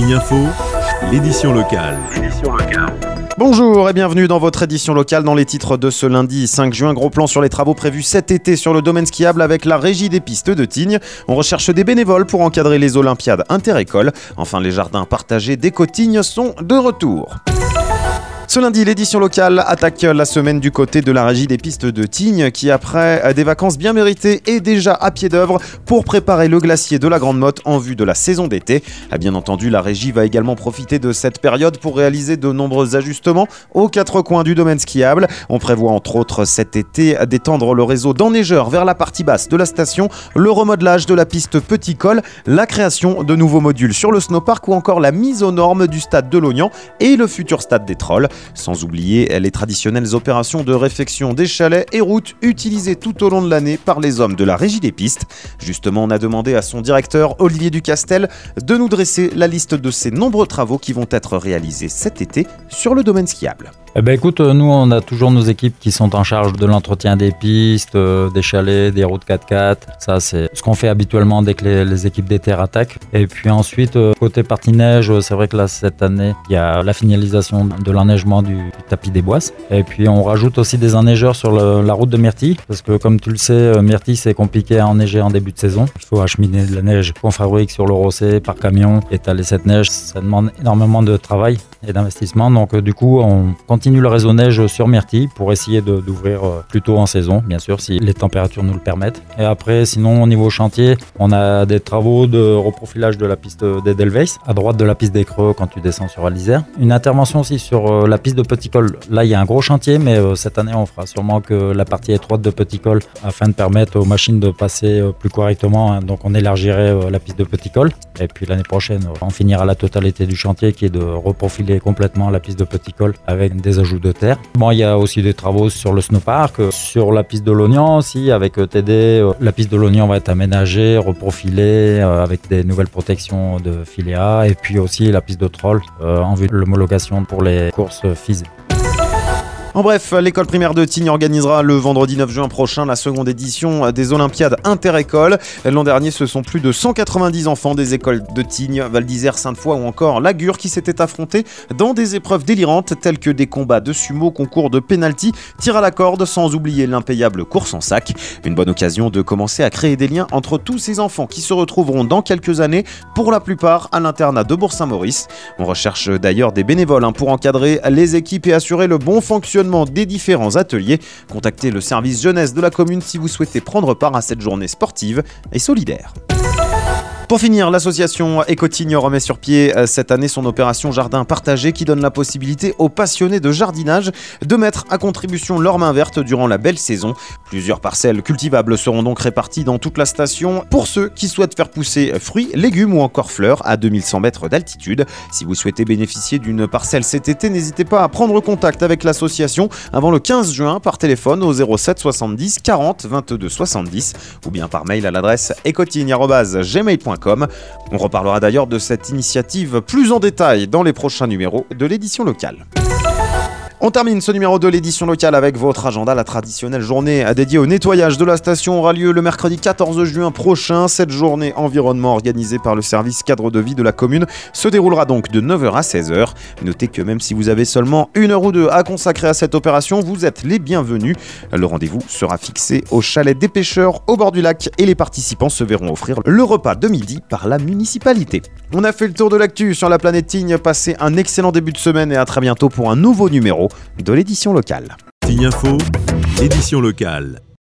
Tignes Info, l'édition locale. Bonjour et bienvenue dans votre édition locale. Dans les titres de ce lundi 5 juin, gros plan sur les travaux prévus cet été sur le domaine skiable avec la régie des pistes de Tignes. On recherche des bénévoles pour encadrer les olympiades inter-écoles. Enfin, les jardins partagés d'Écotignes sont de retour. Ce lundi, l'édition locale attaque la semaine du côté de la régie des pistes de Tignes qui, après des vacances bien méritées, est déjà à pied d'œuvre pour préparer le glacier de la Grande Motte en vue de la saison d'été. Bien entendu, la régie va également profiter de cette période pour réaliser de nombreux ajustements aux quatre coins du domaine skiable. On prévoit entre autres cet été d'étendre le réseau d'enneigeurs vers la partie basse de la station, le remodelage de la piste Petit Col, la création de nouveaux modules sur le snowpark ou encore la mise aux normes du stade de l'Ognan et le futur stade des Trolls. Sans oublier les traditionnelles opérations de réfection des chalets et routes utilisées tout au long de l'année par les hommes de la régie des pistes. Justement, on a demandé à son directeur, Olivier Ducastel, de nous dresser la liste de ces nombreux travaux qui vont être réalisés cet été sur le domaine skiable. Écoute, nous on a toujours nos équipes qui sont en charge de l'entretien des pistes, des chalets, des routes 4x4. Ça c'est ce qu'on fait habituellement dès que les équipes des terres attaquent. Et puis ensuite, côté partie neige, c'est vrai que là cette année, il y a la finalisation de l'enneigement du tapis des Boisses. Et puis on rajoute aussi des enneigeurs sur la route de Myrtille. Parce que comme tu le sais, Myrtille c'est compliqué à enneiger en début de saison. Il faut acheminer de la neige qu'on fabrique sur le Rossé par camion. Étaler cette neige, ça demande énormément de travail et d'investissement. Donc du coup, on continue le réseau neige sur Myrtille pour essayer d'ouvrir plus tôt en saison, bien sûr, si les températures nous le permettent. Et après, sinon, au niveau chantier, on a des travaux de reprofilage de la piste d'Edelweiss, à droite de la piste des Creux quand tu descends sur Alizère. Une intervention aussi sur la piste de Petit Col. Là, il y a un gros chantier, mais cette année, on fera sûrement que la partie étroite de Petit Col afin de permettre aux machines de passer plus correctement. Donc, on élargirait la piste de Petit Col. Et puis, l'année prochaine, on finira la totalité du chantier qui est de reprofiler complètement la piste de Petit Col avec des ajouts de terre. Bon, il y a aussi des travaux sur le snowpark, sur la piste de l'Ognan aussi avec TD. La piste de l'Ognan va être aménagée, reprofilée avec des nouvelles protections de filéa et puis aussi la piste de Troll en vue de l'homologation pour les courses FIS. En bref, l'école primaire de Tignes organisera le vendredi 9 juin prochain la seconde édition des Olympiades inter-écoles. L'an dernier, ce sont plus de 190 enfants des écoles de Tignes, Val d'Isère, Sainte-Foy ou encore Lagure qui s'étaient affrontés dans des épreuves délirantes telles que des combats de sumo, concours de pénalty, tir à la corde, sans oublier l'impayable course en sac. Une bonne occasion de commencer à créer des liens entre tous ces enfants qui se retrouveront dans quelques années, pour la plupart à l'internat de Bourg-Saint-Maurice. On recherche d'ailleurs des bénévoles pour encadrer les équipes et assurer le bon fonctionnement des différents ateliers. Contactez le service jeunesse de la commune si vous souhaitez prendre part à cette journée sportive et solidaire. Pour finir, l'association Écotignes remet sur pied cette année son opération Jardin Partagé qui donne la possibilité aux passionnés de jardinage de mettre à contribution leur main verte durant la belle saison. Plusieurs parcelles cultivables seront donc réparties dans toute la station pour ceux qui souhaitent faire pousser fruits, légumes ou encore fleurs à 2100 mètres d'altitude. Si vous souhaitez bénéficier d'une parcelle cet été, n'hésitez pas à prendre contact avec l'association avant le 15 juin par téléphone au 07 70 40 22 70 ou bien par mail à l'adresse ecotignes@gmail.com. On reparlera d'ailleurs de cette initiative plus en détail dans les prochains numéros de l'édition locale. On termine ce numéro de l'édition locale avec votre agenda. La traditionnelle journée dédiée au nettoyage de la station aura lieu le mercredi 14 juin prochain. Cette journée environnement organisée par le service cadre de vie de la commune se déroulera donc de 9h à 16h. Notez que même si vous avez seulement 1 heure ou 2 à consacrer à cette opération, vous êtes les bienvenus. Le rendez-vous sera fixé au chalet des pêcheurs au bord du lac et les participants se verront offrir le repas de midi par la municipalité. On a fait le tour de l'actu sur la planète Tignes. Passez un excellent début de semaine et à très bientôt pour un nouveau numéro de l'édition locale. Tignes Info, édition locale.